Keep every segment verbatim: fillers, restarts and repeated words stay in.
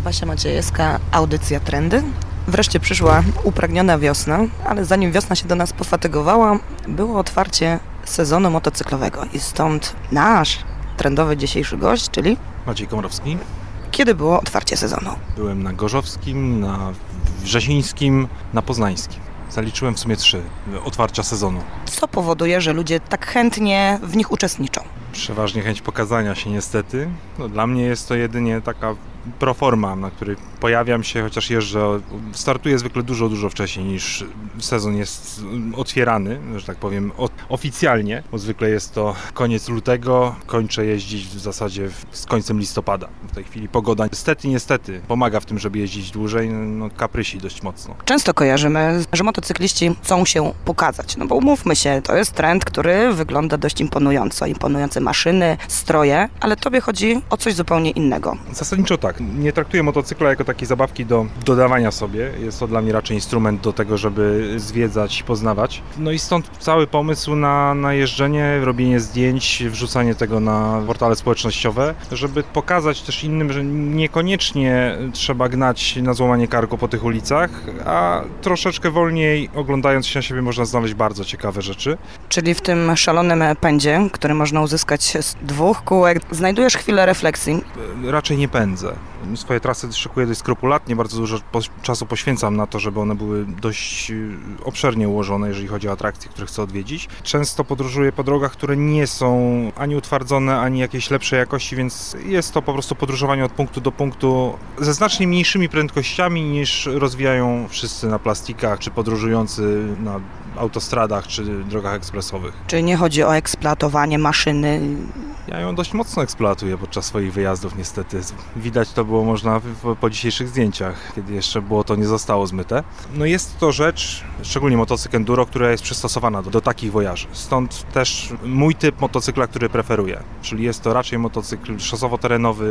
Basia Maciejewska, audycja Trendy. Wreszcie przyszła upragniona wiosna, ale zanim wiosna się do nas pofatygowała, było otwarcie sezonu motocyklowego i stąd nasz trendowy dzisiejszy gość, czyli Maciej Komorowski. Kiedy było otwarcie sezonu? Byłem na Gorzowskim, na Wrzesińskim, na Poznańskim. Zaliczyłem w sumie trzy otwarcia sezonu. Co powoduje, że ludzie tak chętnie w nich uczestniczą? Przeważnie chęć pokazania się niestety. No, dla mnie jest to jedynie taka proforma, na której pojawiam się, chociaż jeżdżę. Startuję zwykle dużo, dużo wcześniej niż sezon jest otwierany, że tak powiem oficjalnie, bo zwykle jest to koniec lutego, kończę jeździć w zasadzie z końcem listopada. W tej chwili pogoda niestety, niestety pomaga w tym, żeby jeździć dłużej, no kaprysi dość mocno. Często kojarzymy, że motocykliści chcą się pokazać, no bo umówmy się, to jest trend, który wygląda dość imponująco, imponujące maszyny, stroje, ale tobie chodzi o coś zupełnie innego. Zasadniczo tak. Nie traktuję motocykla jako takiej zabawki do dodawania sobie. Jest to dla mnie raczej instrument do tego, żeby zwiedzać i poznawać. No i stąd cały pomysł na, na jeżdżenie, robienie zdjęć, wrzucanie tego na portale społecznościowe, żeby pokazać też innym, że niekoniecznie trzeba gnać na złamanie karku po tych ulicach, a troszeczkę wolniej oglądając się na siebie można znaleźć bardzo ciekawe rzeczy. Czyli w tym szalonym pędzie, który można uzyskać z dwóch kółek, znajdujesz chwilę refleksji? Raczej nie pędzę. Swoje trasy szykuję dość skrupulatnie, bardzo dużo po, czasu poświęcam na to, żeby one były dość obszernie ułożone, jeżeli chodzi o atrakcje, które chcę odwiedzić. Często podróżuję po drogach, które nie są ani utwardzone, ani jakiejś lepszej jakości, więc jest to po prostu podróżowanie od punktu do punktu ze znacznie mniejszymi prędkościami niż rozwijają wszyscy na plastikach, czy podróżujący na autostradach, czy drogach ekspresowych. Czyli nie chodzi o eksploatowanie maszyny? Ja ją dość mocno eksploatuję podczas swoich wyjazdów niestety. Widać to było można w, po dzisiejszych zdjęciach, kiedy jeszcze było to nie zostało zmyte. No jest to rzecz, szczególnie motocykl enduro, która jest przystosowana do, do takich wojaży. Stąd też mój typ motocykla, który preferuję. Czyli jest to raczej motocykl szosowo-terenowy,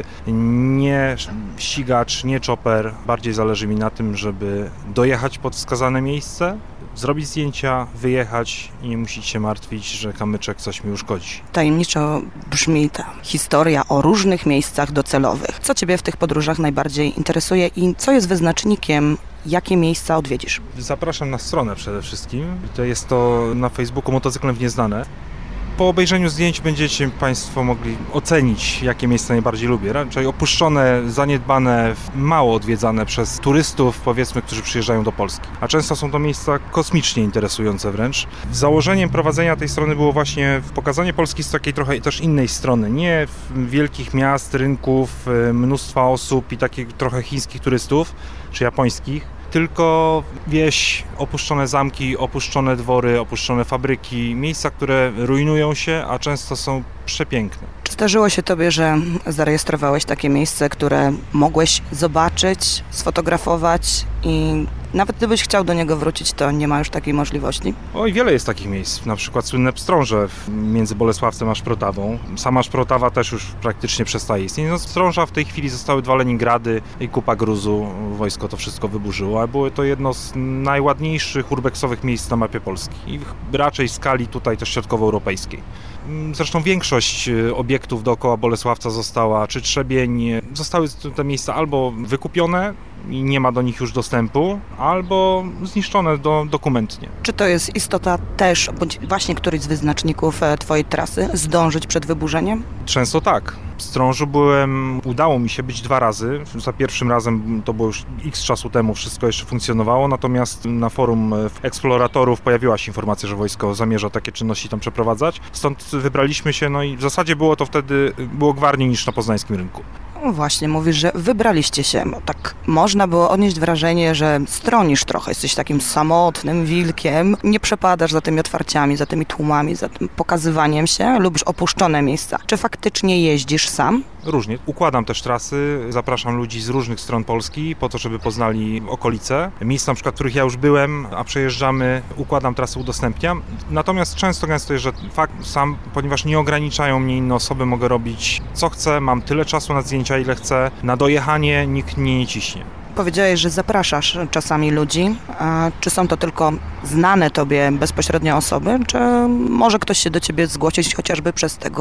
nie ścigacz, nie chopper. Bardziej zależy mi na tym, żeby dojechać pod wskazane miejsce, zrobić zdjęcia, wyjechać i nie musieć się martwić, że kamyczek coś mi uszkodzi. Tajemniczo brzmi ta historia o różnych miejscach docelowych. Co Ciebie w tych podróżach najbardziej interesuje i co jest wyznacznikiem, jakie miejsca odwiedzisz? Zapraszam na stronę przede wszystkim. To jest to na Facebooku Motocyklem w Nieznane. Po obejrzeniu zdjęć będziecie Państwo mogli ocenić, jakie miejsca najbardziej lubię. Raczej opuszczone, zaniedbane, mało odwiedzane przez turystów, powiedzmy, którzy przyjeżdżają do Polski. A często są to miejsca kosmicznie interesujące wręcz. Założeniem prowadzenia tej strony było właśnie pokazanie Polski z takiej trochę też innej strony. Nie wielkich miast, rynków, mnóstwa osób i takich trochę chińskich turystów, czy japońskich. Tylko wieś, opuszczone zamki, opuszczone dwory, opuszczone fabryki, miejsca, które rujnują się, a często są przepiękne. Czy zdarzyło się Tobie, że zarejestrowałeś takie miejsce, które mogłeś zobaczyć, sfotografować i nawet gdybyś chciał do niego wrócić, to nie ma już takiej możliwości? Oj, wiele jest takich miejsc, na przykład słynne Pstrąże między Bolesławcem a Szprotawą. Sama Szprotawa też już praktycznie przestaje istnieć. No, Pstrąża w tej chwili zostały dwa Leningrady i kupa gruzu, wojsko to wszystko wyburzyło, a było to jedno z najładniejszych urbexowych miejsc na mapie Polski i raczej w skali tutaj też środkowoeuropejskiej. Zresztą większość obiektów dookoła Bolesławca została, czy Trzebień, zostały te miejsca albo wykupione i nie ma do nich już dostępu, albo zniszczone do, dokumentnie. Czy to jest istota też, bądź właśnie któryś z wyznaczników Twojej trasy, zdążyć przed wyburzeniem? Często tak. W Pstrążu byłem, udało mi się być dwa razy. Za pierwszym razem to było już x czasu temu, wszystko jeszcze funkcjonowało, natomiast na forum eksploratorów pojawiła się informacja, że wojsko zamierza takie czynności tam przeprowadzać. Stąd wybraliśmy się, no i w zasadzie było to wtedy, było gwarniej niż na poznańskim rynku. No właśnie, mówisz, że wybraliście się. Tak można było odnieść wrażenie, że stronisz trochę, jesteś takim samotnym wilkiem, nie przepadasz za tymi otwarciami, za tymi tłumami, za tym pokazywaniem się, lubisz opuszczone miejsca. Czy faktycznie jeździsz sam? Różnie. Układam też trasy, zapraszam ludzi z różnych stron Polski po to, żeby poznali okolice. Miejsca, na przykład, w których ja już byłem, a przejeżdżamy, układam trasy, udostępniam. Natomiast często gęsto jest, że fakt sam, ponieważ nie ograniczają mnie inne osoby, mogę robić co chcę, mam tyle czasu na zdjęcia, ile chcę. Na dojechanie nikt mnie nie ciśnie. Powiedziałeś, że zapraszasz czasami ludzi. A czy są to tylko znane Tobie bezpośrednio osoby, czy może ktoś się do Ciebie zgłosić chociażby przez tego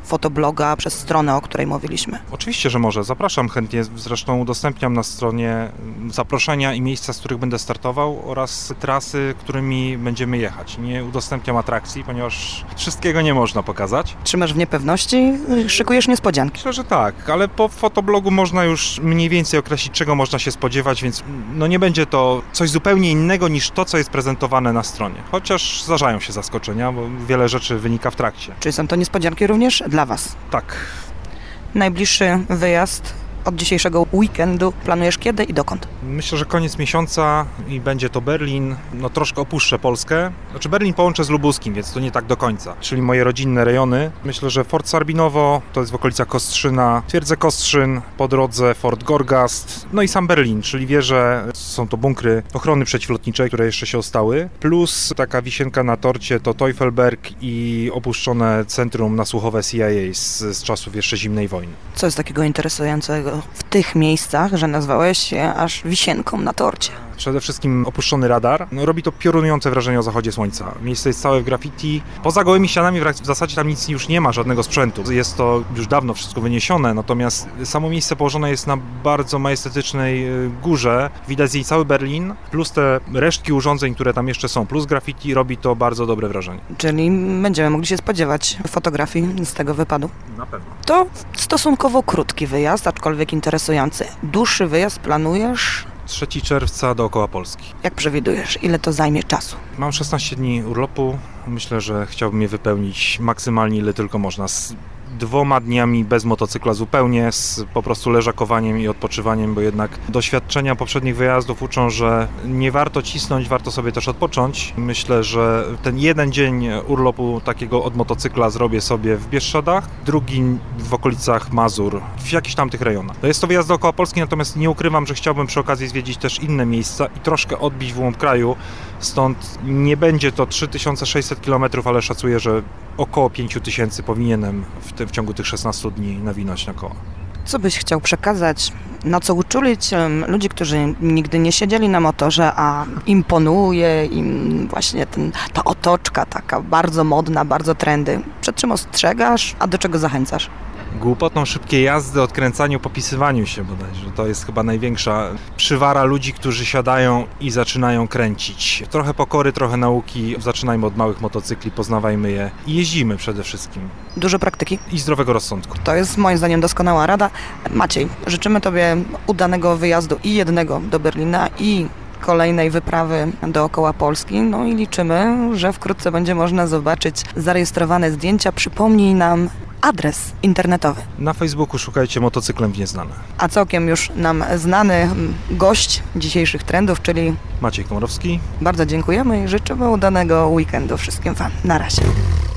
fotobloga przez stronę, o której mówiliśmy? Oczywiście, że może. Zapraszam chętnie. Zresztą udostępniam na stronie zaproszenia i miejsca, z których będę startował oraz trasy, którymi będziemy jechać. Nie udostępniam atrakcji, ponieważ wszystkiego nie można pokazać. Trzymasz w niepewności? Szykujesz niespodzianki? Myślę, że tak, ale po fotoblogu można już mniej więcej określić, czego można się spodziewać, więc no nie będzie to coś zupełnie innego niż to, co jest prezentowane na stronie. Chociaż zdarzają się zaskoczenia, bo wiele rzeczy wynika w trakcie. Czyli są to niespodzianki również dla Was? Tak. Najbliższy wyjazd od dzisiejszego weekendu planujesz kiedy i dokąd? Myślę, że koniec miesiąca i będzie to Berlin. No troszkę opuszczę Polskę. Znaczy Berlin połączę z lubuskim, więc to nie tak do końca. Czyli moje rodzinne rejony. Myślę, że Fort Sarbinowo, to jest w okolicach Kostrzyna, Twierdze Kostrzyn, po drodze Fort Gorgast, no i sam Berlin, czyli wieże, są to bunkry ochrony przeciwlotniczej, które jeszcze się ostały. Plus taka wisienka na torcie to Teufelberg i opuszczone centrum nasłuchowe C I A z, z czasów jeszcze zimnej wojny. Co jest takiego interesującego w tych miejscach, że nazwałeś się aż wisienką na torcie? Przede wszystkim opuszczony radar. No, robi to piorunujące wrażenie o zachodzie słońca. Miejsce jest całe w graffiti. Poza gołymi ścianami w zasadzie tam nic już nie ma, żadnego sprzętu. Jest to już dawno wszystko wyniesione, natomiast samo miejsce położone jest na bardzo majestetycznej górze. Widać z jej cały Berlin, plus te resztki urządzeń, które tam jeszcze są, plus graffiti, robi to bardzo dobre wrażenie. Czyli będziemy mogli się spodziewać fotografii z tego wypadu? Na pewno. To stosunkowo krótki wyjazd, aczkolwiek interesujący. Dłuższy wyjazd planujesz? trzeciego czerwca dookoła Polski. Jak przewidujesz, ile to zajmie czasu? Mam szesnaście dni urlopu. Myślę, że chciałbym je wypełnić maksymalnie ile tylko można. Z dwoma dniami bez motocykla zupełnie, z po prostu leżakowaniem i odpoczywaniem, bo jednak doświadczenia poprzednich wyjazdów uczą, że nie warto cisnąć, warto sobie też odpocząć. Myślę, że ten jeden dzień urlopu takiego od motocykla zrobię sobie w Bieszczadach, drugi w okolicach Mazur, w jakichś tamtych rejonach. To jest to wyjazd dookoła Polski, natomiast nie ukrywam, że chciałbym przy okazji zwiedzić też inne miejsca i troszkę odbić w głąb kraju, stąd nie będzie to trzy tysiące sześćset kilometrów, ale szacuję, że około pięć tysięcy powinienem w, tym, w ciągu tych szesnastu dni nawinąć na koła. Co byś chciał przekazać, na co uczulić um, ludzi, którzy nigdy nie siedzieli na motorze, a imponuje im właśnie ten, ta otoczka taka bardzo modna, bardzo trendy? Przed czym ostrzegasz, a do czego zachęcasz? Głupotą szybkiej jazdy, odkręcaniu, popisywaniu się bodajże. To jest chyba największa przywara ludzi, którzy siadają i zaczynają kręcić. Trochę pokory, trochę nauki. Zaczynajmy od małych motocykli, poznawajmy je i jeździmy przede wszystkim. Dużo praktyki? I zdrowego rozsądku. To jest moim zdaniem doskonała rada. Maciej, życzymy Tobie udanego wyjazdu i jednego do Berlina, i kolejnej wyprawy dookoła Polski. No i liczymy, że wkrótce będzie można zobaczyć zarejestrowane zdjęcia. Przypomnij nam adres internetowy. Na Facebooku szukajcie Motocyklem w Nieznane. A całkiem już nam znany gość dzisiejszych trendów, czyli Maciej Komorowski. Bardzo dziękujemy i życzymy udanego weekendu wszystkim Wam. Na razie.